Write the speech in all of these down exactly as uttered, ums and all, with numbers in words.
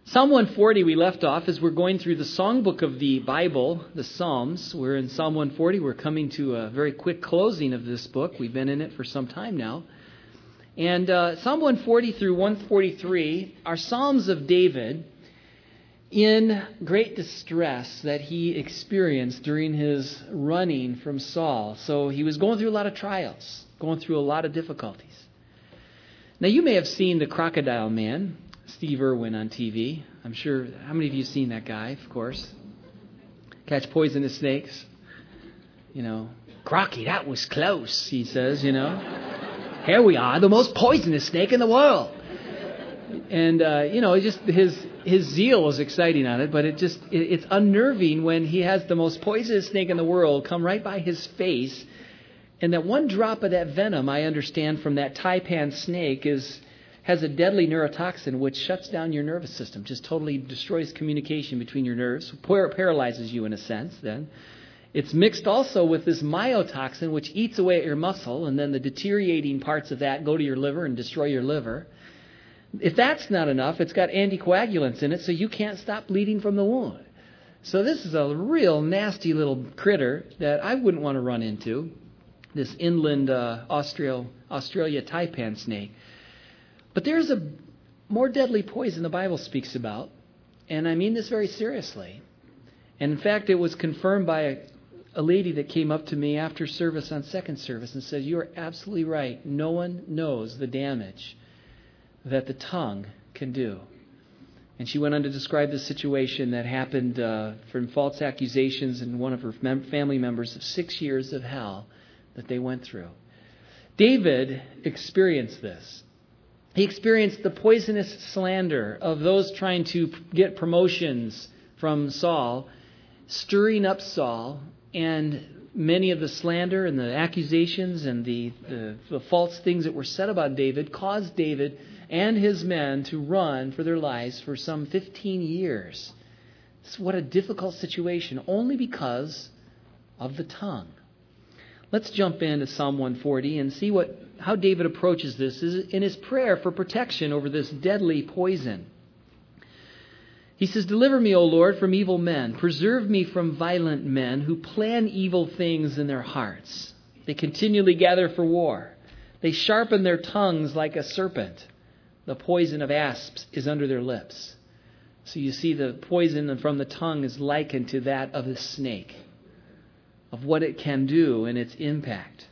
Psalm one forty we left off as we're going through the songbook of the Bible, the Psalms. We're in Psalm one forty. We're coming to a very quick closing of this book. We've been in it for some time now. And uh, Psalm one forty through one forty-three are Psalms of David in great distress that he experienced during his running from Saul. So he was going through a lot of trials, going through a lot of difficulties. Now you may have seen The Crocodile Man, Steve Irwin on T V. I'm sure, how many of you have seen that guy, of course? Catch poisonous snakes. You know, Crocky, that was close, he says, you know. Here we are, the most poisonous snake in the world. And, uh, you know, just his his zeal was exciting on it, but it just, it, it's unnerving when he has the most poisonous snake in the world come right by his face. And that one drop of that venom, I understand, from that taipan snake is has a deadly neurotoxin which shuts down your nervous system, just totally destroys communication between your nerves, par- paralyzes you in a sense then. It's mixed also with this myotoxin which eats away at your muscle, and then the deteriorating parts of that go to your liver and destroy your liver. If that's not enough, it's got anticoagulants in it, so you can't stop bleeding from the wound. So this is a real nasty little critter that I wouldn't want to run into, this inland uh, Austral- Australia taipan snake. But there's a more deadly poison the Bible speaks about, and I mean this very seriously. And in fact, it was confirmed by a, a lady that came up to me after service on second service and said, "You are absolutely right. No one knows the damage that the tongue can do." And she went on to describe the situation that happened uh, from false accusations and one of her mem- family members of six years of hell that they went through. David experienced this. He experienced the poisonous slander of those trying to get promotions from Saul, stirring up Saul, and many of the slander and the accusations and the, the, the false things that were said about David caused David and his men to run for their lives for some fifteen years. What a difficult situation, only because of the tongue. Let's jump into Psalm one forty and see what how David approaches this in his prayer for protection over this deadly poison. He says, "Deliver me, O Lord, from evil men. Preserve me from violent men who plan evil things in their hearts. They continually gather for war. They sharpen their tongues like a serpent. The poison of asps is under their lips." So you see the poison from the tongue is likened to that of a snake, of what it can do and its impact.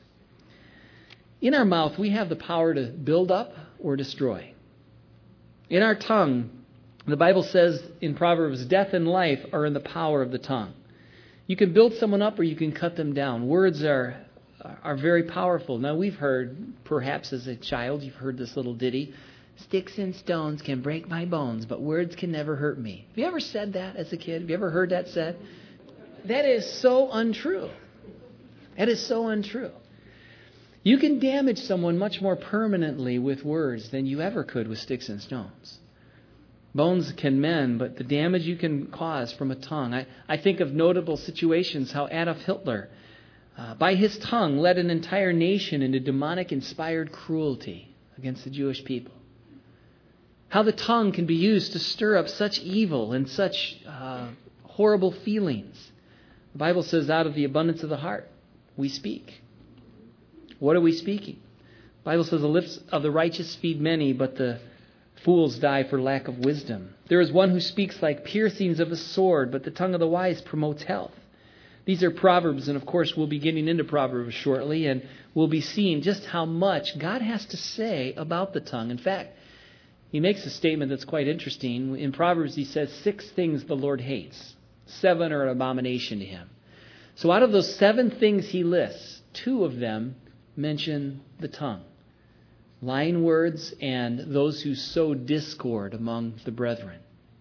In our mouth, we have the power to build up or destroy. In our tongue, the Bible says in Proverbs, death and life are in the power of the tongue. You can build someone up or you can cut them down. Words are are very powerful. Now, we've heard, perhaps as a child, you've heard this little ditty, "Sticks and stones can break my bones, but words can never hurt me." Have you ever said that as a kid? Have you ever heard that said? That is so untrue. That is so untrue. You can damage someone much more permanently with words than you ever could with sticks and stones. Bones can mend, but the damage you can cause from a tongue. I, I think of notable situations how Adolf Hitler, uh, by his tongue, led an entire nation into demonic-inspired cruelty against the Jewish people. How the tongue can be used to stir up such evil and such uh, horrible feelings. The Bible says, out of the abundance of the heart, we speak. What are we speaking? The Bible says, the lips of the righteous feed many, but the fools die for lack of wisdom. There is one who speaks like piercings of a sword, but the tongue of the wise promotes health. These are Proverbs, and of course we'll be getting into Proverbs shortly, and we'll be seeing just how much God has to say about the tongue. In fact, he makes a statement that's quite interesting. In Proverbs, he says six things the Lord hates. Seven are an abomination to him. So out of those seven things he lists, two of them mention the tongue. Lying words and those who sow discord among the brethren.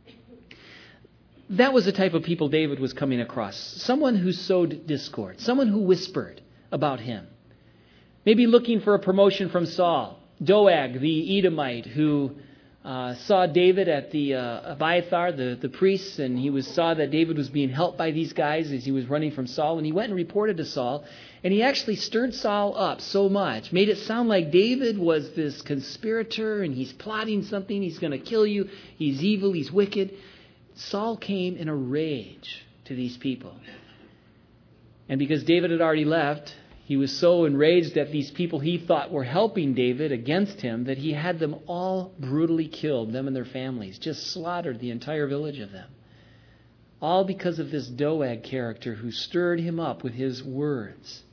That was the type of people David was coming across. Someone who sowed discord. Someone who whispered about him. Maybe looking for a promotion from Saul. Doeg, the Edomite, who uh, saw David at the uh, Abiathar, the, the priests, and he was saw that David was being helped by these guys as he was running from Saul. And he went and reported to Saul. And he actually stirred Saul up so much, made it sound like David was this conspirator and he's plotting something. He's going to kill you. He's evil. He's wicked. Saul came in a rage to these people. And because David had already left, he was so enraged at these people he thought were helping David against him that he had them all brutally killed, them and their families, just slaughtered the entire village of them. All because of this Doeg character who stirred him up with his words.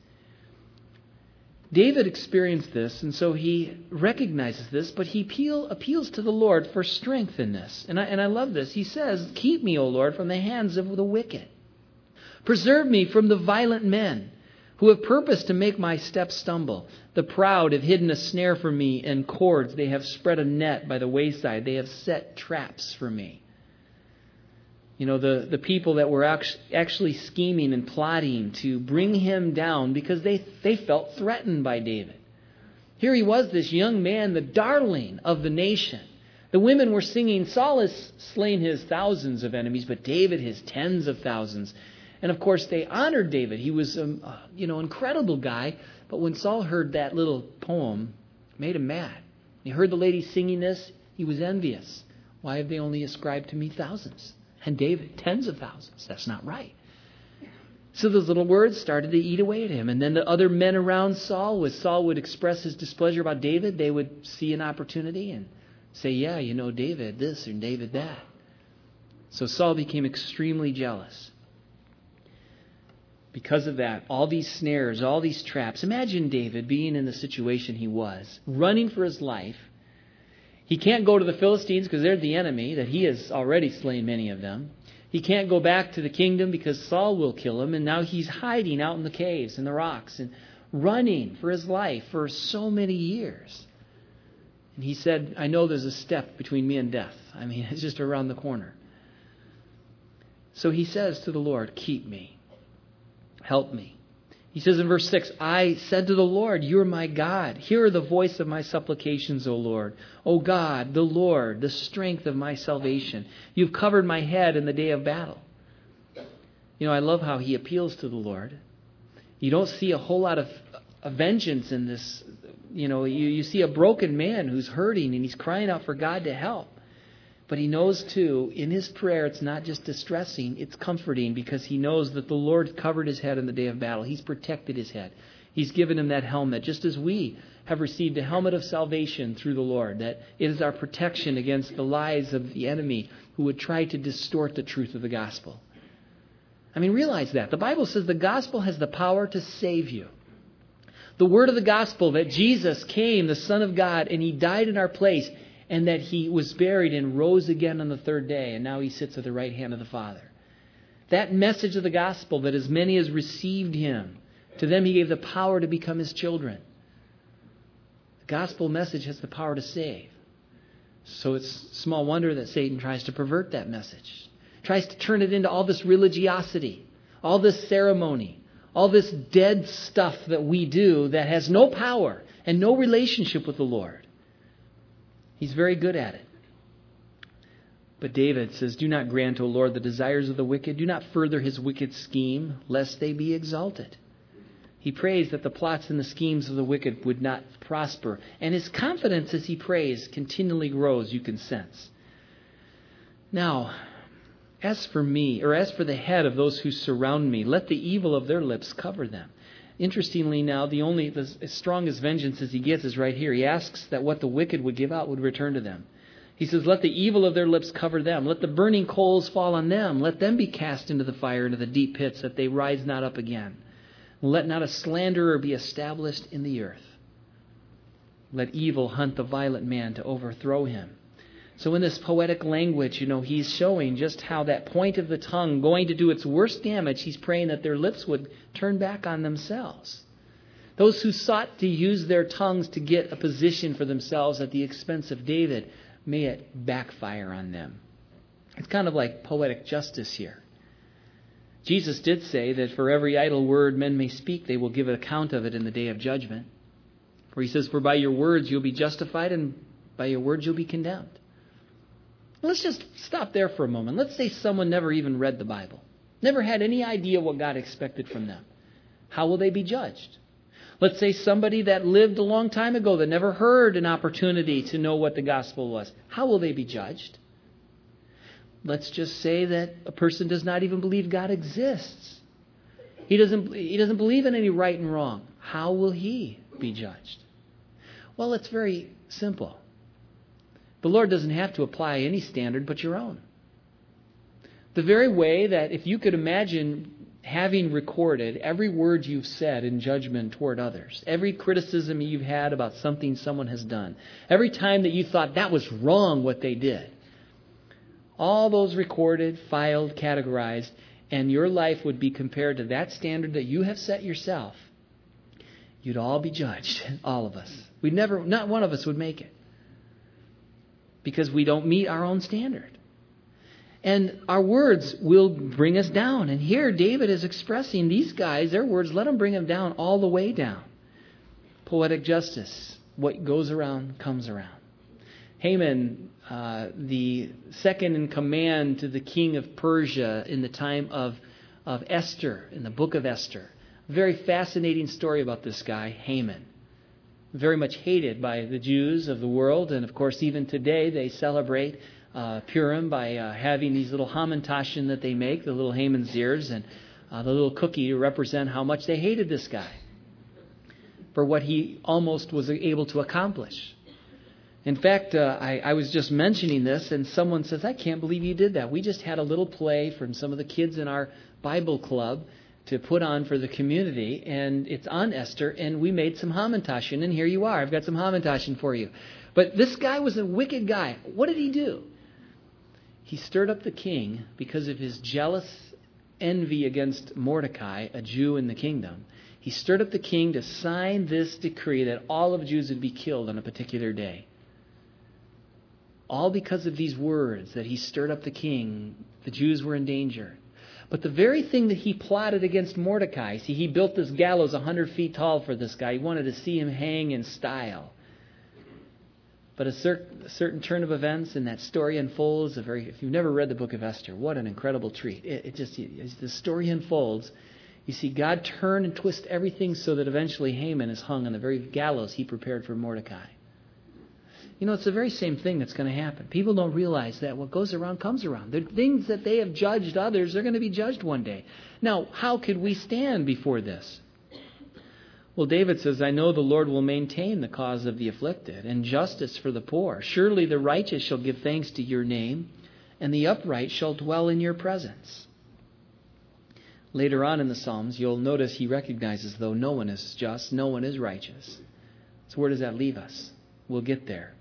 David experienced this, and so he recognizes this, but he appeal, appeals to the Lord for strength in this. And I, and I love this. He says, "Keep me, O Lord, from the hands of the wicked. Preserve me from the violent men who have purposed to make my steps stumble. The proud have hidden a snare for me and cords. They have spread a net by the wayside. They have set traps for me." You know, the, the people that were actually scheming and plotting to bring him down because they, they felt threatened by David. Here he was, this young man, the darling of the nation. The women were singing, Saul has slain his thousands of enemies, but David his tens of thousands. And of course, they honored David. He was a you know, incredible guy. But when Saul heard that little poem, it made him mad. He heard the ladies singing this. He was envious. Why have they only ascribed to me thousands? And David, tens of thousands. That's not right. So those little words started to eat away at him. And then the other men around Saul, as Saul would express his displeasure about David, they would see an opportunity and say, yeah, you know, David this and David that. So Saul became extremely jealous. Because of that, all these snares, all these traps. Imagine David being in the situation he was, running for his life. He can't go to the Philistines because they're the enemy, that he has already slain many of them. He can't go back to the kingdom because Saul will kill him. And now he's hiding out in the caves and the rocks and running for his life for so many years. And he said, I know there's a step between me and death. I mean, it's just around the corner. So he says to the Lord, keep me. Help me. He says in verse six, I said to the Lord, you are my God. Hear the voice of my supplications, O Lord. O God, the Lord, the strength of my salvation. You've covered my head in the day of battle. You know, I love how he appeals to the Lord. You don't see a whole lot of, of vengeance in this. You know, you, you see a broken man who's hurting and he's crying out for God to help. But he knows, too, in his prayer, it's not just distressing, it's comforting because he knows that the Lord covered his head in the day of battle. He's protected his head. He's given him that helmet, just as we have received a helmet of salvation through the Lord, that it is our protection against the lies of the enemy who would try to distort the truth of the gospel. I mean, realize that. The Bible says the gospel has the power to save you. The word of the gospel that Jesus came, the Son of God, and he died in our place, and that he was buried and rose again on the third day, and now he sits at the right hand of the Father. That message of the gospel, that as many as received him, to them he gave the power to become his children. The gospel message has the power to save. So it's small wonder that Satan tries to pervert that message. Tries to turn it into all this religiosity, all this ceremony, all this dead stuff that we do that has no power and no relationship with the Lord. He's very good at it. But David says, do not grant, O Lord, the desires of the wicked. Do not further his wicked scheme, lest they be exalted. He prays that the plots and the schemes of the wicked would not prosper. And his confidence as he prays continually grows, you can sense. Now, as for me, or as for the head of those who surround me, let the evil of their lips cover them. Interestingly now, the only the, as strong as vengeance as he gets is right here. He asks that what the wicked would give out would return to them. He says, let the evil of their lips cover them. Let the burning coals fall on them. Let them be cast into the fire, into the deep pits, that they rise not up again. Let not a slanderer be established in the earth. Let evil hunt the violent man to overthrow him. So in this poetic language, you know, he's showing just how that point of the tongue going to do its worst damage. He's praying that their lips would turn back on themselves. Those who sought to use their tongues to get a position for themselves at the expense of David, may it backfire on them. It's kind of like poetic justice here. Jesus did say that for every idle word men may speak, they will give an account of it in the day of judgment. For he says, for by your words you'll be justified, and by your words you'll be condemned. Let's just stop there for a moment. Let's say someone never even read the Bible, never had any idea what God expected from them. How will they be judged? Let's say somebody that lived a long time ago that never heard an opportunity to know what the gospel was. How will they be judged? Let's just say that a person does not even believe God exists. He doesn't, he doesn't believe in any right and wrong. How will he be judged? Well, it's very simple. The Lord doesn't have to apply any standard but your own. The very way that if you could imagine having recorded every word you've said in judgment toward others, every criticism you've had about something someone has done, every time that you thought that was wrong what they did, all those recorded, filed, categorized, and your life would be compared to that standard that you have set yourself, you'd all be judged, all of us. We'd never, not one of us would make it, because we don't meet our own standard. And our words will bring us down. And here David is expressing these guys, their words, let them bring them down all the way down. Poetic justice. What goes around comes around. Haman, uh, the second in command to the king of Persia in the time of, of Esther, in the book of Esther. Very fascinating story about this guy, Haman. Very much hated by the Jews of the world. And of course, even today they celebrate Uh, Purim by uh, having these little hamantashen that they make, the little Haman's ears, and uh, the little cookie to represent how much they hated this guy for what he almost was able to accomplish. In fact, uh, I, I was just mentioning this, and someone says, I can't believe you did that. We just had a little play from some of the kids in our Bible club to put on for the community, and it's on Esther, and we made some hamantashen, and here you are. I've got some hamantashen for you. But this guy was a wicked guy. What did he do? He stirred up the king because of his jealous envy against Mordecai, a Jew in the kingdom. He stirred up the king to sign this decree that all of Jews would be killed on a particular day. All because of these words that he stirred up the king, the Jews were in danger. But the very thing that he plotted against Mordecai, see, he built this gallows one hundred feet tall for this guy. He wanted to see him hang in style. But a certain, a certain turn of events in that story unfolds. A very, if you've never read the book of Esther, what an incredible treat. It, it just, as the story unfolds, you see God turn and twist everything so that eventually Haman is hung on the very gallows he prepared for Mordecai. You know, it's the very same thing that's going to happen. People don't realize that what goes around comes around. The things that they have judged others, they're going to be judged one day. Now, how could we stand before this? Well, David says, I know the Lord will maintain the cause of the afflicted and justice for the poor. Surely the righteous shall give thanks to your name, and the upright shall dwell in your presence. Later on in the Psalms, you'll notice he recognizes, though, no one is just, no one is righteous. So where does that leave us? We'll get there.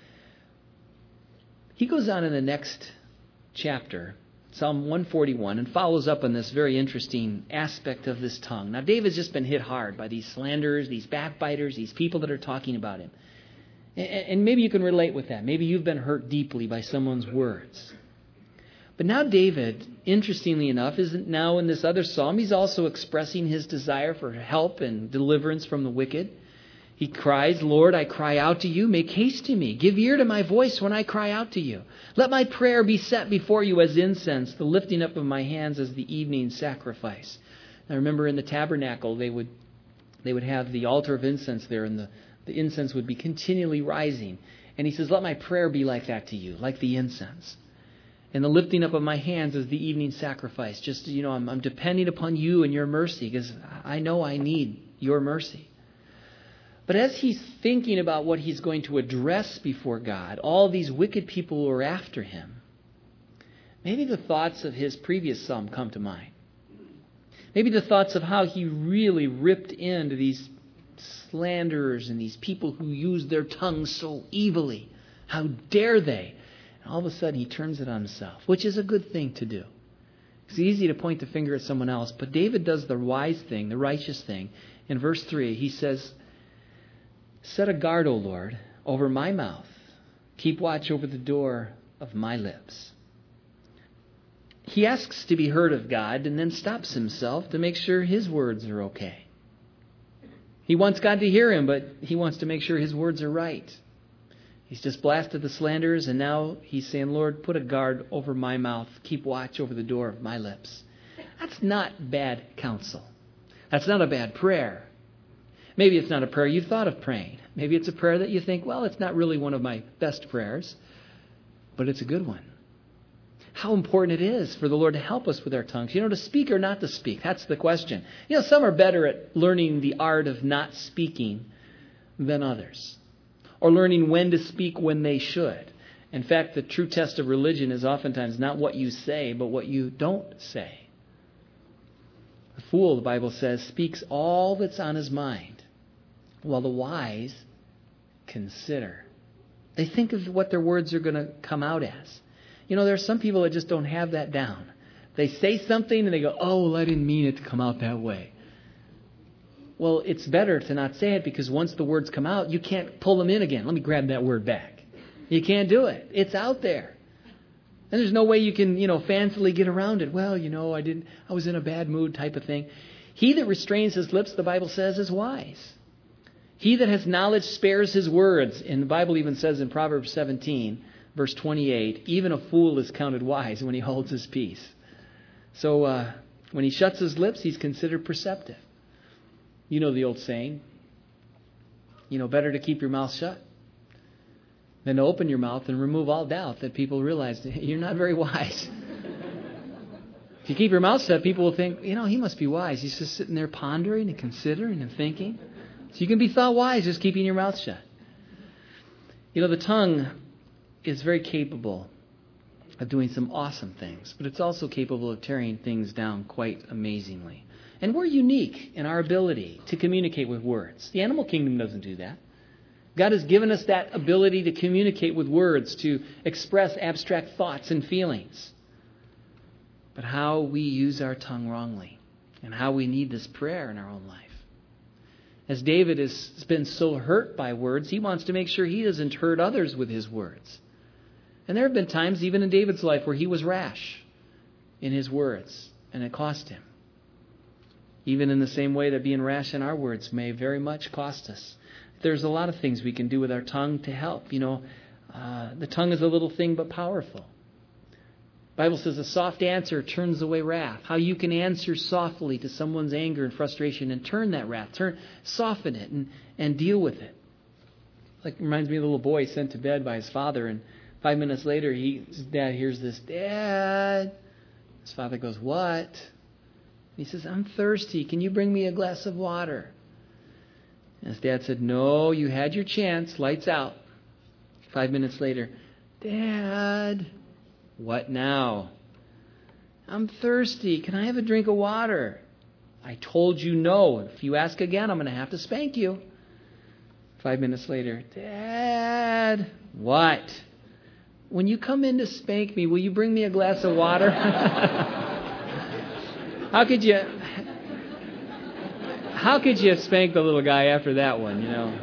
He goes on in the next chapter, Psalm one forty-one, and follows up on this very interesting aspect of this tongue. Now, David's just been hit hard by these slanderers, these backbiters, these people that are talking about him. And maybe you can relate with that. Maybe you've been hurt deeply by someone's words. But now David, interestingly enough, isn't now in this other psalm. He's also expressing his desire for help and deliverance from the wicked. He cries, Lord, I cry out to you. Make haste to me. Give ear to my voice when I cry out to you. Let my prayer be set before you as incense, the lifting up of my hands as the evening sacrifice. Now remember in the tabernacle, they would they would have the altar of incense there, and the, the incense would be continually rising. And he says, let my prayer be like that to you, like the incense. And the lifting up of my hands as the evening sacrifice. Just, you know, I'm, I'm depending upon you and your mercy, because I know I need your mercy. But as he's thinking about what he's going to address before God, all these wicked people who are after him, maybe the thoughts of his previous psalm come to mind. Maybe the thoughts of how he really ripped into these slanderers and these people who use their tongues so evilly. How dare they? And all of a sudden he turns it on himself, which is a good thing to do. It's easy to point the finger at someone else, but David does the wise thing, the righteous thing. In verse three, he says, set a guard, O Lord, over my mouth. Keep watch over the door of my lips. He asks to be heard of God and then stops himself to make sure his words are okay. He wants God to hear him, but he wants to make sure his words are right. He's just blasted the slanderers, and now he's saying, Lord, put a guard over my mouth. Keep watch over the door of my lips. That's not bad counsel. That's not a bad prayer. Maybe it's not a prayer you've thought of praying. Maybe it's a prayer that you think, well, it's not really one of my best prayers, but it's a good one. How important it is for the Lord to help us with our tongues. You know, to speak or not to speak. That's the question. You know, some are better at learning the art of not speaking than others. Or learning when to speak when they should. In fact, the true test of religion is oftentimes not what you say, but what you don't say. The fool, the Bible says, speaks all that's on his mind, while the wise consider. They think of what their words are going to come out as. You know, there are some people that just don't have that down. They say something and they go, oh, well, I didn't mean it to come out that way. Well, it's better to not say it, because once the words come out, you can't pull them in again. Let me grab that word back. You can't do it. It's out there. And there's no way you can, you know, fancifully get around it. Well, you know, I didn't, I was in a bad mood type of thing. He that restrains his lips, the Bible says, is wise. He that has knowledge spares his words. And the Bible even says in Proverbs seventeen, verse twenty-eight, even a fool is counted wise when he holds his peace. So uh, when he shuts his lips, he's considered perceptive. You know the old saying, you know, better to keep your mouth shut than to open your mouth and remove all doubt that people realize that you're not very wise. If you keep your mouth shut, people will think, you know, he must be wise. He's just sitting there pondering and considering and thinking. So you can be thought wise just keeping your mouth shut. You know, the tongue is very capable of doing some awesome things, but it's also capable of tearing things down quite amazingly. And we're unique in our ability to communicate with words. The animal kingdom doesn't do that. God has given us that ability to communicate with words, to express abstract thoughts and feelings. But how we use our tongue wrongly, and how we need this prayer in our own life. As David has been so hurt by words, he wants to make sure he doesn't hurt others with his words. And there have been times, even in David's life, where he was rash in his words, and it cost him. Even in the same way that being rash in our words may very much cost us. There's a lot of things we can do with our tongue to help. You know, uh, the tongue is a little thing but powerful. The Bible says a soft answer turns away wrath. How you can answer softly to someone's anger and frustration and turn that wrath, turn, soften it and, and deal with it. Like, reminds me of a little boy sent to bed by his father, and five minutes later, he, his dad hears this, Dad. His father goes, what? He says, I'm thirsty. Can you bring me a glass of water? And his dad said, no, you had your chance. Lights out. Five minutes later, Dad, what now? I'm thirsty. Can I have a drink of water? I told you no. If you ask again, I'm going to have to spank you. Five minutes later, Dad, what? When you come in to spank me, will you bring me a glass of water? How could you... How could you spank the little guy after that one, you know?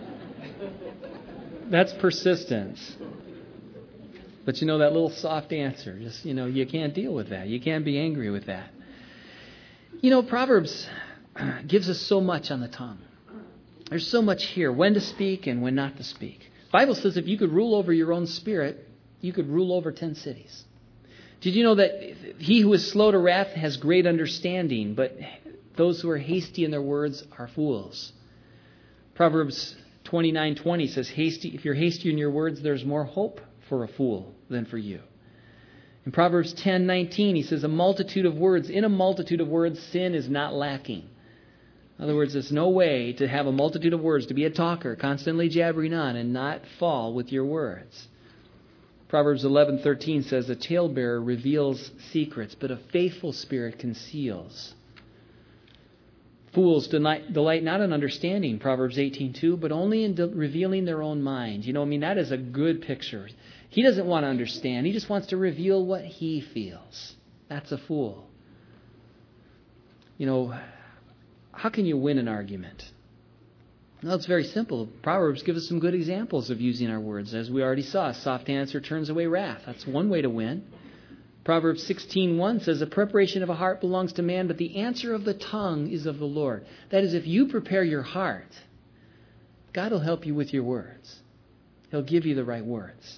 That's persistence. But you know, that little soft answer, just, you know, you can't deal with that. You can't be angry with that. You know, Proverbs gives us so much on the tongue. There's so much here, when to speak and when not to speak. The Bible says if you could rule over your own spirit, you could rule over ten cities. Did you know that he who is slow to wrath has great understanding, but those who are hasty in their words are fools? Proverbs twenty-nine twenty says, "Hasty. If you're hasty in your words, there's more hope for a fool than for you." In Proverbs ten nineteen, he says, "A multitude of words, in a multitude of words, sin is not lacking." In other words, there's no way to have a multitude of words, to be a talker, constantly jabbering on, and not fall with your words. Proverbs eleven thirteen says, "A talebearer reveals secrets, but a faithful spirit conceals." Fools delight, delight not in understanding, Proverbs eighteen two, but only in de- revealing their own mind. You know, I mean, that is a good picture. He doesn't want to understand. He just wants to reveal what he feels. That's a fool. You know, how can you win an argument? Well, it's very simple. Proverbs give us some good examples of using our words. As we already saw, a soft answer turns away wrath. That's one way to win. Proverbs sixteen one says, "The preparation of a heart belongs to man, but the answer of the tongue is of the Lord." That is, if you prepare your heart, God will help you with your words. He'll give you the right words.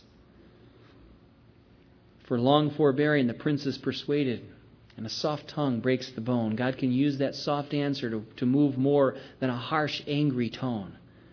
For long forbearing, the prince is persuaded, and a soft tongue breaks the bone. God can use that soft answer to, to move more than a harsh, angry tone.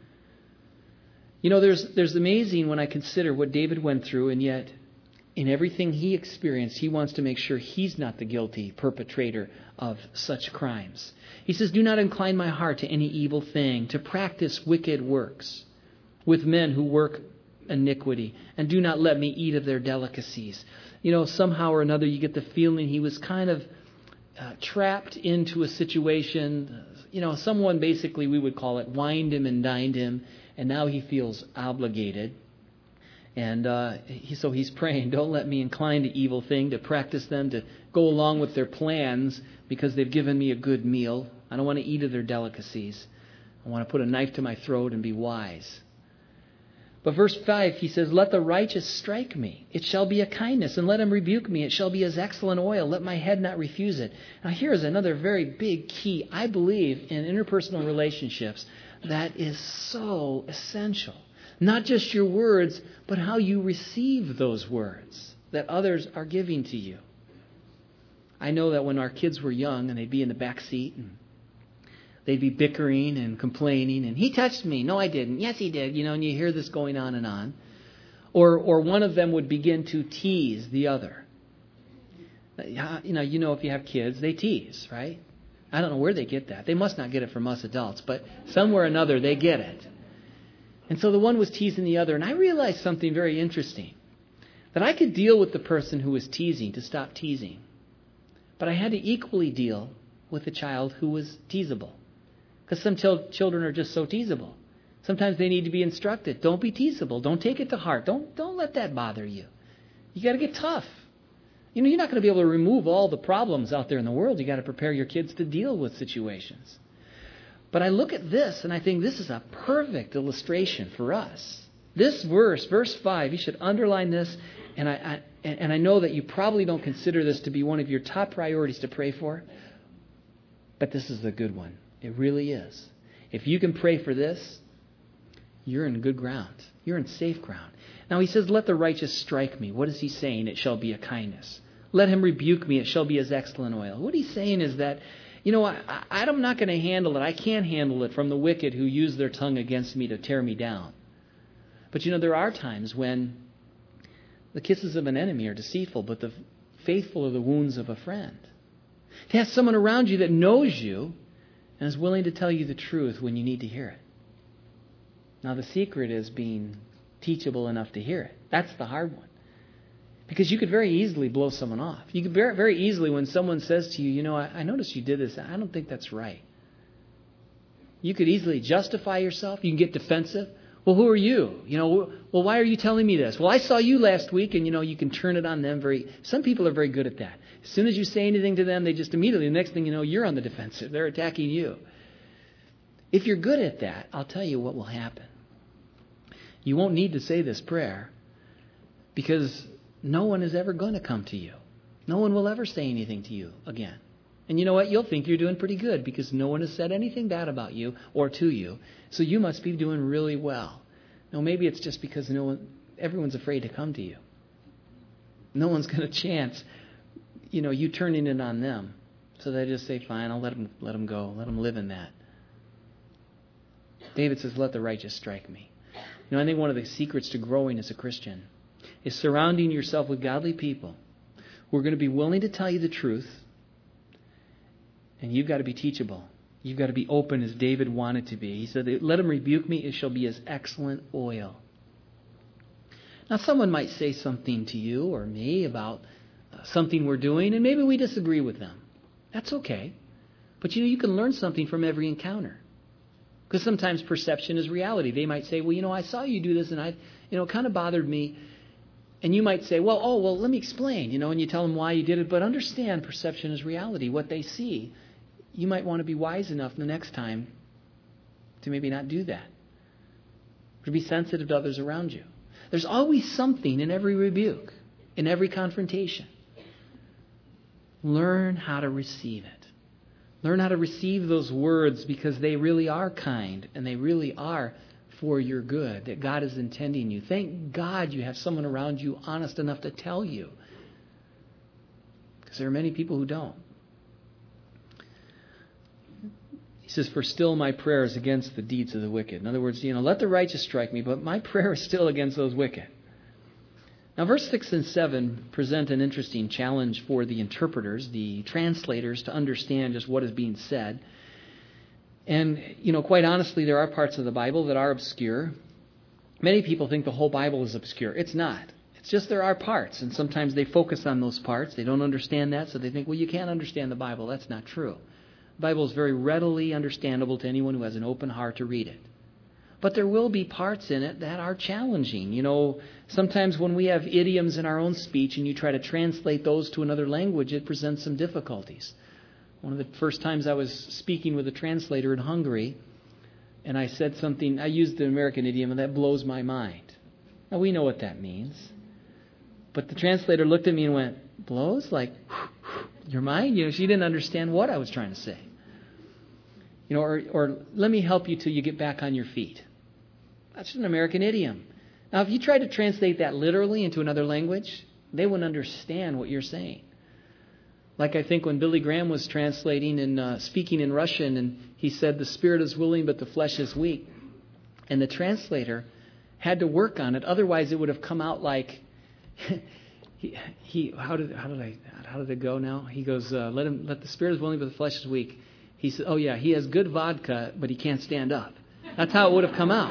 You know, there's there's amazing when I consider what David went through, and yet in everything he experienced, he wants to make sure he's not the guilty perpetrator of such crimes. He says, do not incline my heart to any evil thing, to practice wicked works with men who work iniquity, and do not let me eat of their delicacies. You know, somehow or another you get the feeling he was kind of uh, trapped into a situation. You know, someone basically, we would call it, wined him and dined him, and now he feels obligated. And uh, he, so he's praying, don't let me incline to evil thing, to practice them, to go along with their plans because they've given me a good meal. I don't want to eat of their delicacies. I want to put a knife to my throat and be wise. But verse five, he says, let the righteous strike me. It shall be a kindness. And let him rebuke me. It shall be as excellent oil. Let my head not refuse it. Now here is another very big key, I believe, in interpersonal relationships that is so essential. Not just your words, but how you receive those words that others are giving to you. I know that when our kids were young and they'd be in the back seat and they'd be bickering and complaining, and he touched me. No, I didn't. Yes, he did. You know, and you hear this going on and on. Or or one of them would begin to tease the other. You know, you know if you have kids, they tease, right? I don't know where they get that. They must not get it from us adults, but somewhere or another they get it. And so the one was teasing the other, and I realized something very interesting. That I could deal with the person who was teasing to stop teasing. But I had to equally deal with the child who was teasable. Because some chil- children are just so teasable. Sometimes they need to be instructed. Don't be teasable. Don't take it to heart. Don't, don't let that bother you. You got to get tough. You know, you're not going to be able to remove all the problems out there in the world. You got to prepare your kids to deal with situations. But I look at this and I think this is a perfect illustration for us. This verse, verse five, you should underline this. And I, I and I know that you probably don't consider this to be one of your top priorities to pray for. But this is a good one. It really is. If you can pray for this, you're in good ground. You're in safe ground. Now he says, let the righteous strike me. What is he saying? It shall be a kindness. Let him rebuke me. It shall be as excellent oil. What he's saying is that, you know, I, I, I'm not going to handle it. I can't handle it from the wicked who use their tongue against me to tear me down. But, you know, there are times when the kisses of an enemy are deceitful, but the faithful are the wounds of a friend. To have someone around you that knows you and is willing to tell you the truth when you need to hear it. Now, the secret is being teachable enough to hear it. That's the hard one. Because you could very easily blow someone off. You could very, very easily, when someone says to you, you know, I, I noticed you did this. I don't think that's right. You could easily justify yourself. You can get defensive. Well, who are you? You know, well, why are you telling me this? Well, I saw you last week, and, you know, you can turn it on them very... Some people are very good at that. As soon as you say anything to them, they just immediately, the next thing you know, you're on the defensive. They're attacking you. If you're good at that, I'll tell you what will happen. You won't need to say this prayer because no one is ever going to come to you. No one will ever say anything to you again. And you know what? You'll think you're doing pretty good because no one has said anything bad about you or to you. So you must be doing really well. No, maybe it's just because no one, everyone's afraid to come to you. No one's going to chance, you know, you turning it on them. So they just say, fine, I'll let them, let them go. Let them live in that. David says, let the righteous strike me. You know, I think one of the secrets to growing as a Christian is surrounding yourself with godly people who are going to be willing to tell you the truth. And you've got to be teachable. You've got to be open as David wanted to be. He said, let him rebuke me, it shall be as excellent oil. Now, someone might say something to you or me about uh, something we're doing, and maybe we disagree with them. That's okay. But, you know, you can learn something from every encounter. Because sometimes perception is reality. They might say, well, you know, I saw you do this, and I, you know, it kind of bothered me. And you might say, well, oh, well, let me explain, you know, and you tell them why you did it. But understand, perception is reality. What they see, you might want to be wise enough the next time to maybe not do that. To be sensitive to others around you. There's always something in every rebuke, in every confrontation. Learn how to receive it. Learn how to receive those words because they really are kind and they really are for your good, that God is intending you. Thank God you have someone around you honest enough to tell you. Because there are many people who don't. He says, for still my prayer is against the deeds of the wicked. In other words, you know, let the righteous strike me, but my prayer is still against those wicked. Now, verse six and seven present an interesting challenge for the interpreters, the translators, to understand just what is being said. And, you know, quite honestly, there are parts of the Bible that are obscure. Many people think the whole Bible is obscure. It's not. It's just there are parts, and sometimes they focus on those parts. They don't understand that, so they think, well, you can't understand the Bible. That's not true. The Bible is very readily understandable to anyone who has an open heart to read it. But there will be parts in it that are challenging. You know, sometimes when we have idioms in our own speech and you try to translate those to another language, it presents some difficulties. One of the first times I was speaking with a translator in Hungary, and I said something, I used the American idiom, and that blows my mind. Now, we know what that means. But the translator looked at me and went, blows? Like, your mind? You know, she didn't understand what I was trying to say. You know, or, or let me help you till you get back on your feet. That's an American idiom. Now, if you try to translate that literally into another language, they wouldn't understand what you're saying. Like I think when Billy Graham was translating and uh, speaking in Russian, and he said, the spirit is willing, but the flesh is weak. And the translator had to work on it. Otherwise, it would have come out like, he, he how did how did I how did it go now? He goes, uh, let him let the spirit is willing, but the flesh is weak. He said, oh yeah, he has good vodka, but he can't stand up. That's how it would have come out.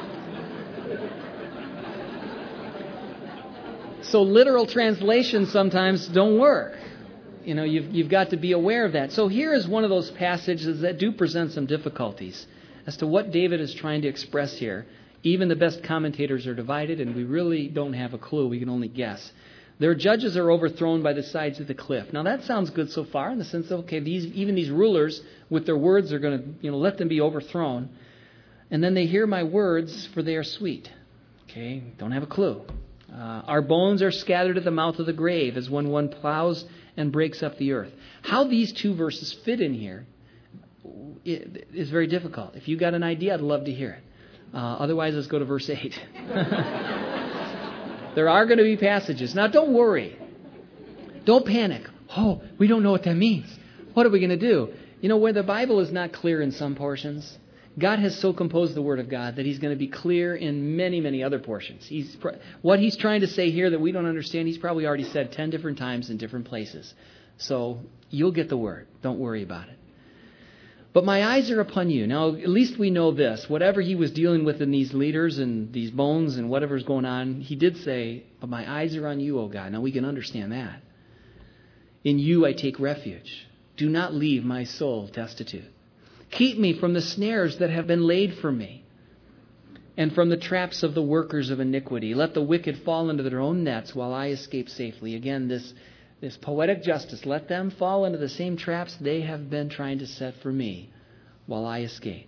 So literal translations sometimes don't work. You know, you've, you've got to be aware of that. So here is one of those passages that do present some difficulties as to what David is trying to express here. Even the best commentators are divided, and we really don't have a clue. We can only guess. Their judges are overthrown by the sides of the cliff. Now that sounds good so far, in the sense of, okay, these even these rulers with their words are going to, you know, let them be overthrown. And then they hear my words, for they are sweet. Okay, don't have a clue. Uh, our bones are scattered at the mouth of the grave, as when one plows and breaks up the earth. How these two verses fit in here is very difficult. If you got an idea, I'd love to hear it. Uh, otherwise, let's go to verse eight. There are going to be passages. Now, don't worry. Don't panic. Oh, we don't know what that means. What are we going to do? You know, where the Bible is not clear in some portions, God has so composed the Word of God that He's going to be clear in many, many other portions. He's what He's trying to say here that we don't understand, He's probably already said ten different times in different places. So you'll get the Word. Don't worry about it. But my eyes are upon you. Now, at least we know this. Whatever he was dealing with in these leaders and these bones and whatever's going on, he did say, but my eyes are on you, O God. Now, we can understand that. In you I take refuge. Do not leave my soul destitute. Keep me from the snares that have been laid for me, and from the traps of the workers of iniquity. Let the wicked fall into their own nets while I escape safely. Again, this This poetic justice, let them fall into the same traps they have been trying to set for me while I escape.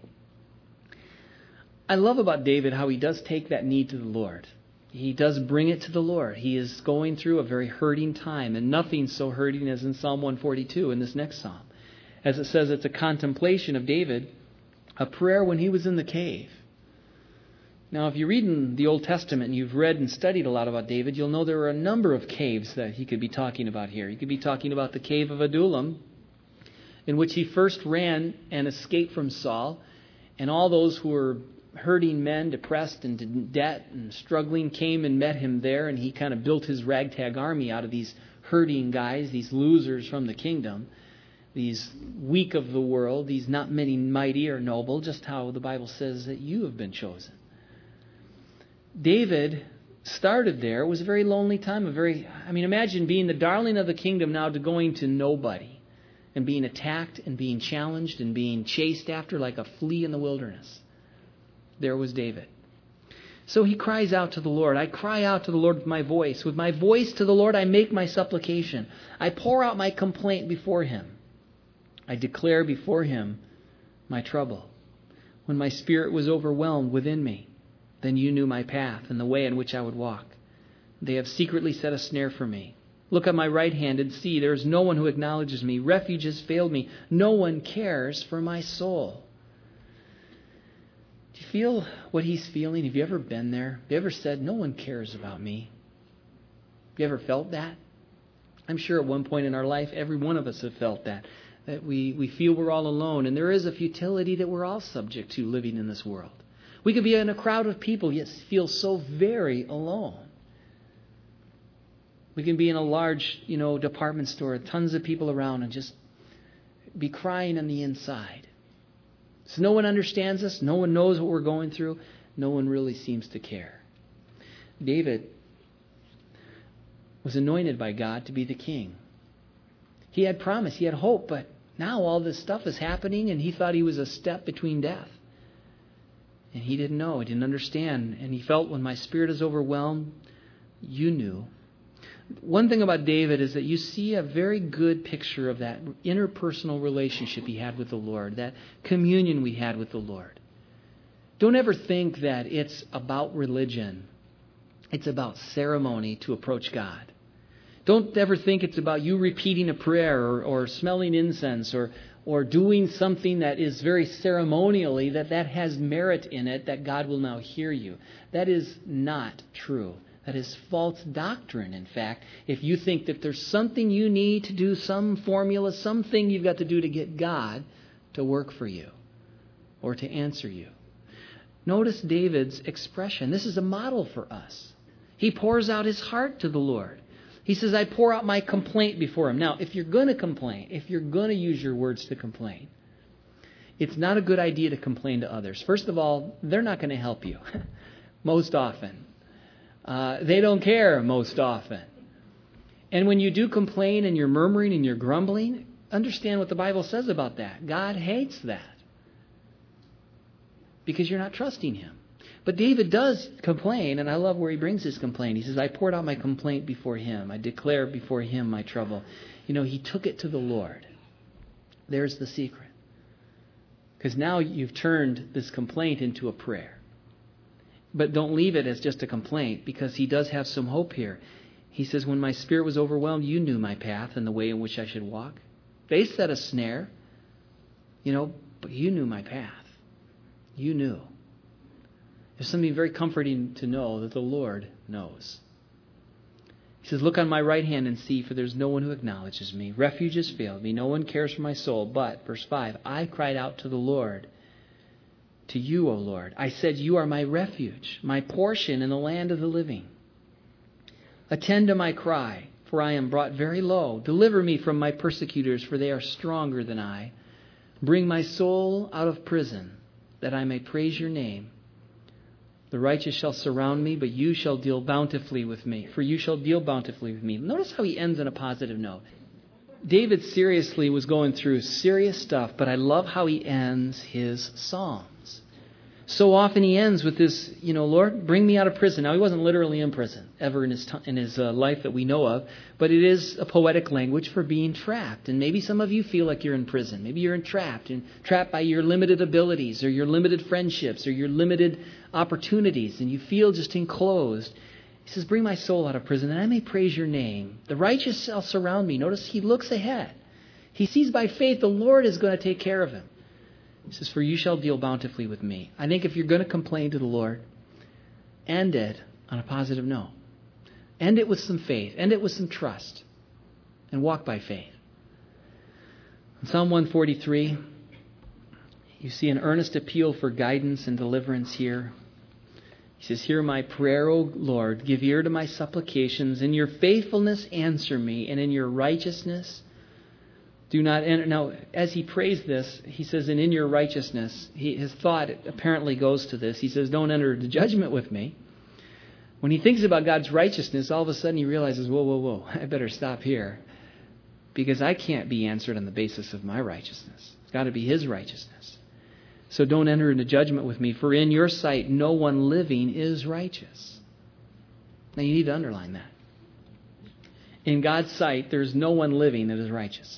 I love about David how he does take that need to the Lord. He does bring it to the Lord. He is going through a very hurting time, and nothing so hurting as in Psalm one forty-two in this next psalm. As it says, it's a contemplation of David, a prayer when he was in the cave. Now, if you read in the Old Testament and you've read and studied a lot about David, you'll know there are a number of caves that he could be talking about here. He could be talking about the cave of Adullam, in which he first ran and escaped from Saul, and all those who were hurting men, depressed and in debt and struggling, came and met him there, and he kind of built his ragtag army out of these hurting guys, these losers from the kingdom, these weak of the world, these not many mighty or noble, just how the Bible says that you have been chosen. David started there. It was a very lonely time. A very, I mean, imagine being the darling of the kingdom now to going to nobody and being attacked and being challenged and being chased after like a flea in the wilderness. There was David. So he cries out to the Lord. I cry out to the Lord with my voice. With my voice to the Lord, I make my supplication. I pour out my complaint before him. I declare before him my trouble. When my spirit was overwhelmed within me, then you knew my path and the way in which I would walk. They have secretly set a snare for me. Look on my right hand and see, there is no one who acknowledges me. Refuge has failed me. No one cares for my soul. Do you feel what he's feeling? Have you ever been there? Have you ever said, no one cares about me? Have you ever felt that? I'm sure at one point in our life, every one of us have felt that. That we, we feel we're all alone. And there is a futility that we're all subject to living in this world. We could be in a crowd of people, yet feel so very alone. We can be in a large, you know, department store, tons of people around, and just be crying on the inside. So no one understands us. No one knows what we're going through. No one really seems to care. David was anointed by God to be the king. He had promise. He had hope. But now all this stuff is happening, and he thought he was a step between death. And he didn't know. He didn't understand. And he felt, when my spirit is overwhelmed, you knew. One thing about David is that you see a very good picture of that interpersonal relationship he had with the Lord, that communion we had with the Lord. Don't ever think that it's about religion. It's about ceremony to approach God. Don't ever think it's about you repeating a prayer or, or smelling incense or, or doing something that is very ceremonially, that that has merit in it, that God will now hear you. That is not true. That is false doctrine, in fact, if you think that there's something you need to do, some formula, something you've got to do to get God to work for you or to answer you. Notice David's expression. This is a model for us. He pours out his heart to the Lord. He says, I pour out my complaint before him. Now, if you're going to complain, if you're going to use your words to complain, it's not a good idea to complain to others. First of all, they're not going to help you most often. Uh, they don't care most often. And when you do complain and you're murmuring and you're grumbling, understand what the Bible says about that. God hates that because you're not trusting Him. But David does complain, and I love where he brings his complaint. He says, I poured out my complaint before Him. I declare before Him my trouble. You know, he took it to the Lord. There's the secret. Because now you've turned this complaint into a prayer. But don't leave it as just a complaint, because he does have some hope here. He says, when my spirit was overwhelmed, you knew my path and the way in which I should walk. They set a snare, you know, but you knew my path. You knew. There's something very comforting to know that the Lord knows. He says, look on my right hand and see, for there's no one who acknowledges me. Refuge has failed me. No one cares for my soul. But, verse five, I cried out to the Lord. To you, O Lord, I said, you are my refuge, my portion in the land of the living. Attend to my cry, for I am brought very low. Deliver me from my persecutors, for they are stronger than I. Bring my soul out of prison, that I may praise your name. The righteous shall surround me, but you shall deal bountifully with me, for you shall deal bountifully with me. Notice how he ends on a positive note. David seriously was going through serious stuff, but I love how he ends his Psalms. So often he ends with this, you know, Lord, bring me out of prison. Now, he wasn't literally in prison ever in his t- in his uh, life that we know of, but it is a poetic language for being trapped. And maybe some of you feel like you're in prison. Maybe you're entrapped, and trapped by your limited abilities or your limited friendships or your limited opportunities, and you feel just enclosed. He says, bring my soul out of prison, that I may praise your name. The righteous shall surround me. Notice he looks ahead. He sees by faith the Lord is going to take care of him. He says, for you shall deal bountifully with me. I think if you're going to complain to the Lord, end it on a positive note. End it with some faith. End it with some trust. And walk by faith. In Psalm one forty-three, you see an earnest appeal for guidance and deliverance here. He says, hear my prayer, O Lord. Give ear to my supplications. In your faithfulness answer me, and in your righteousness do not enter. Now, as he prays this, he says, and in your righteousness, he, his thought apparently goes to this. He says, don't enter into judgment with me. When he thinks about God's righteousness, all of a sudden he realizes, whoa, whoa, whoa, I better stop here. Because I can't be answered on the basis of my righteousness. It's got to be His righteousness. So don't enter into judgment with me, for in your sight no one living is righteous. Now you need to underline that. In God's sight, there's no one living that is righteous.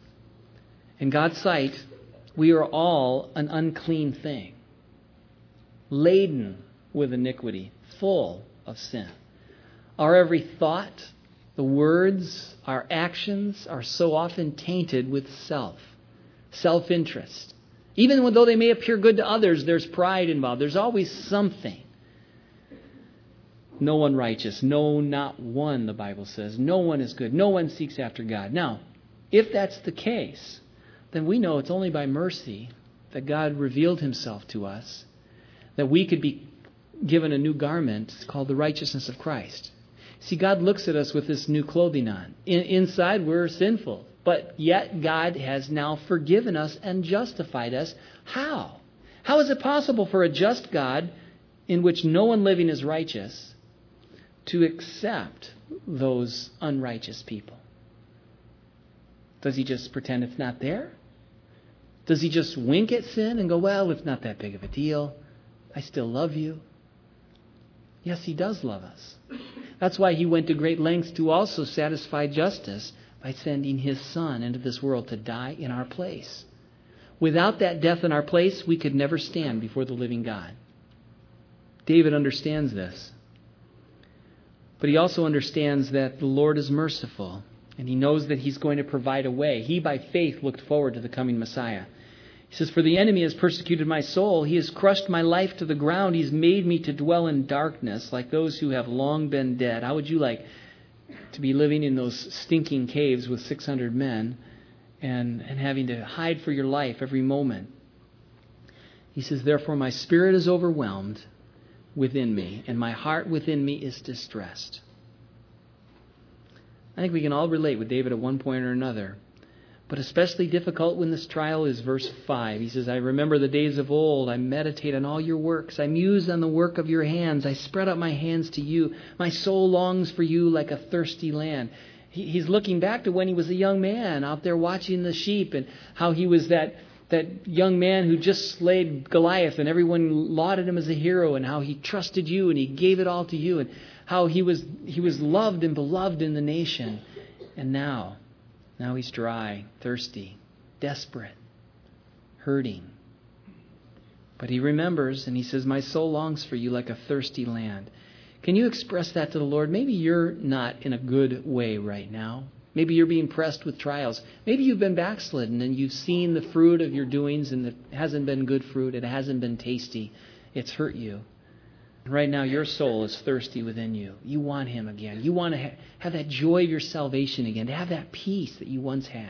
In God's sight, we are all an unclean thing, laden with iniquity, full of sin. Our every thought, the words, our actions are so often tainted with self, self-interest, Even though they may appear good to others, there's pride involved. There's always something. No one righteous. No, not one, the Bible says. No one is good. No one seeks after God. Now, if that's the case, then we know it's only by mercy that God revealed himself to us, that we could be given a new garment called the righteousness of Christ. See, God looks at us with this new clothing on. In, inside, we're sinful. But yet, God has now forgiven us and justified us. How? How is it possible for a just God, in which no one living is righteous, to accept those unrighteous people? Does he just pretend it's not there? Does he just wink at sin and go, well, it's not that big of a deal. I still love you. Yes, he does love us. That's why he went to great lengths to also satisfy justice by sending his Son into this world to die in our place. Without that death in our place, we could never stand before the living God. David understands this. But he also understands that the Lord is merciful, and he knows that he's going to provide a way. He, by faith, looked forward to the coming Messiah. He says, for the enemy has persecuted my soul. He has crushed my life to the ground. He's made me to dwell in darkness like those who have long been dead. How would you like to be living in those stinking caves with six hundred men and, and having to hide for your life every moment? He says, therefore my spirit is overwhelmed within me, and my heart within me is distressed. I think we can all relate with David at one point or another. But especially difficult when this trial is verse five. He says, I remember the days of old. I meditate on all your works. I muse on the work of your hands. I spread out my hands to you. My soul longs for you like a thirsty land. He, he's looking back to when he was a young man out there watching the sheep, and how he was that, that young man who just slayed Goliath, and everyone lauded him as a hero, and how he trusted you and he gave it all to you, and how he was he was loved and beloved in the nation. And now... Now he's dry, thirsty, desperate, hurting. But he remembers, and he says, my soul longs for you like a thirsty land. Can you express that to the Lord? Maybe you're not in a good way right now. Maybe you're being pressed with trials. Maybe you've been backslidden and you've seen the fruit of your doings, and it hasn't been good fruit. It hasn't been tasty. It's hurt you. Right now, your soul is thirsty within you. You want him again. You want to ha- have that joy of your salvation again, to have that peace that you once had.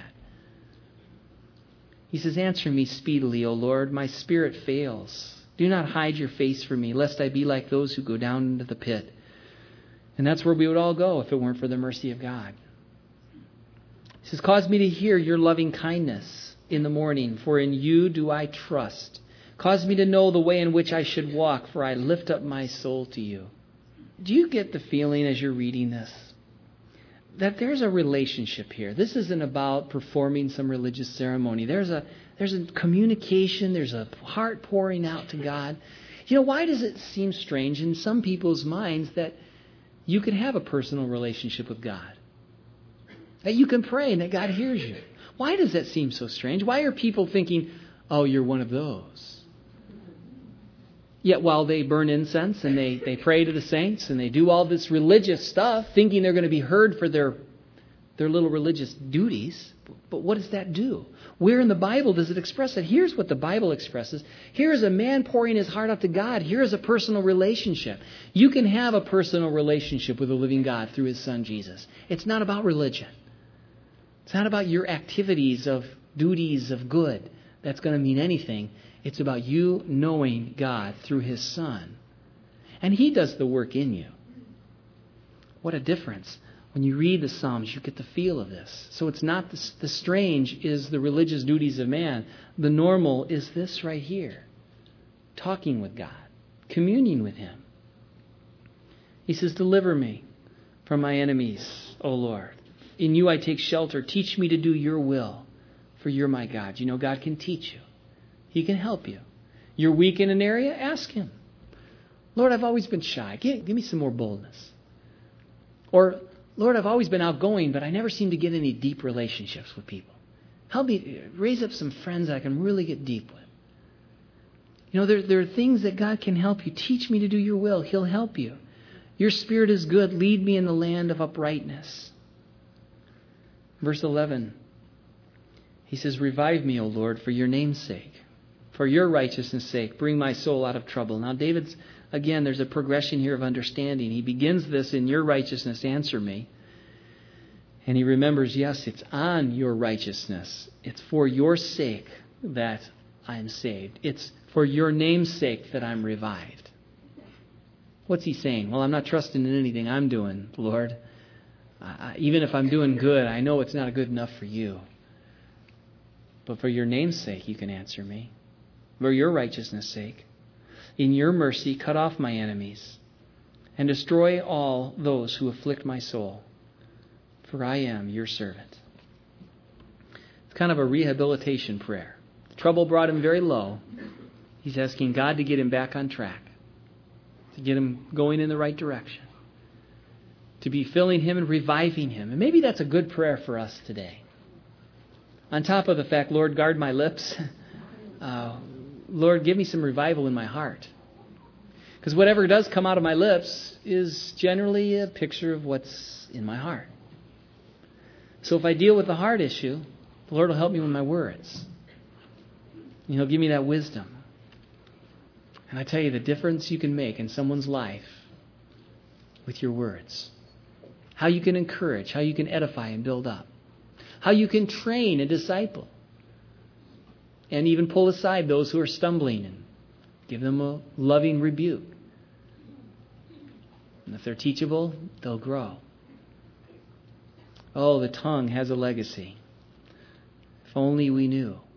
He says, answer me speedily, O Lord. My spirit fails. Do not hide your face from me, lest I be like those who go down into the pit. And that's where we would all go if it weren't for the mercy of God. He says, cause me to hear your loving kindness in the morning, for in you do I trust. Cause me to know the way in which I should walk, for I lift up my soul to you. Do you get the feeling as you're reading this that there's a relationship here? This isn't about performing some religious ceremony. There's a there's a communication. There's a heart pouring out to God. You know, why does it seem strange in some people's minds that you can have a personal relationship with God? That you can pray and that God hears you? Why does that seem so strange? Why are people thinking, oh, you're one of those? Yet while they burn incense and they, they pray to the saints and they do all this religious stuff, thinking they're going to be heard for their, their little religious duties, but what does that do? Where in the Bible does it express it? Here's what the Bible expresses. Here is a man pouring his heart out to God. Here is a personal relationship. You can have a personal relationship with the living God through his Son, Jesus. It's not about religion. It's not about your activities of duties of good. That's going to mean anything. It's about you knowing God through his Son. And he does the work in you. What a difference. When you read the Psalms, you get the feel of this. So it's not the, the strange is the religious duties of man. The normal is this right here. Talking with God. Communing with him. He says, deliver me from my enemies, O Lord. In you I take shelter. Teach me to do your will, for you're my God. You know, God can teach you. He can help you. You're weak in an area? Ask him. Lord, I've always been shy. Give, give me some more boldness. Or, Lord, I've always been outgoing, but I never seem to get any deep relationships with people. Help me raise up some friends that I can really get deep with. You know, there, there are things that God can help you. Teach me to do your will. He'll help you. Your spirit is good. Lead me in the land of uprightness. Verse eleven. He says, revive me, O Lord, for your name's sake. For your righteousness' sake, bring my soul out of trouble. Now, David's, again, there's a progression here of understanding. He begins this, in your righteousness, answer me. And he remembers, yes, it's on your righteousness. It's for your sake that I'm saved. It's for your name's sake that I'm revived. What's he saying? Well, I'm not trusting in anything I'm doing, Lord. Uh, even if I'm doing good, I know it's not good enough for you. But for your name's sake, you can answer me. For your righteousness' sake. In your mercy, cut off my enemies and destroy all those who afflict my soul. For I am your servant. It's kind of a rehabilitation prayer. Trouble brought him very low. He's asking God to get him back on track, to get him going in the right direction, to be filling him and reviving him. And maybe that's a good prayer for us today. On top of the fact, Lord, guard my lips. Uh, Lord, give me some revival in my heart. Because whatever does come out of my lips is generally a picture of what's in my heart. So if I deal with the heart issue, the Lord will help me with my words. And He'll give me that wisdom. And I tell you, the difference you can make in someone's life with your words. How you can encourage, how you can edify and build up. How you can train and disciple. And even pull aside those who are stumbling and give them a loving rebuke. And if they're teachable, they'll grow. Oh, the tongue has a legacy. If only we knew.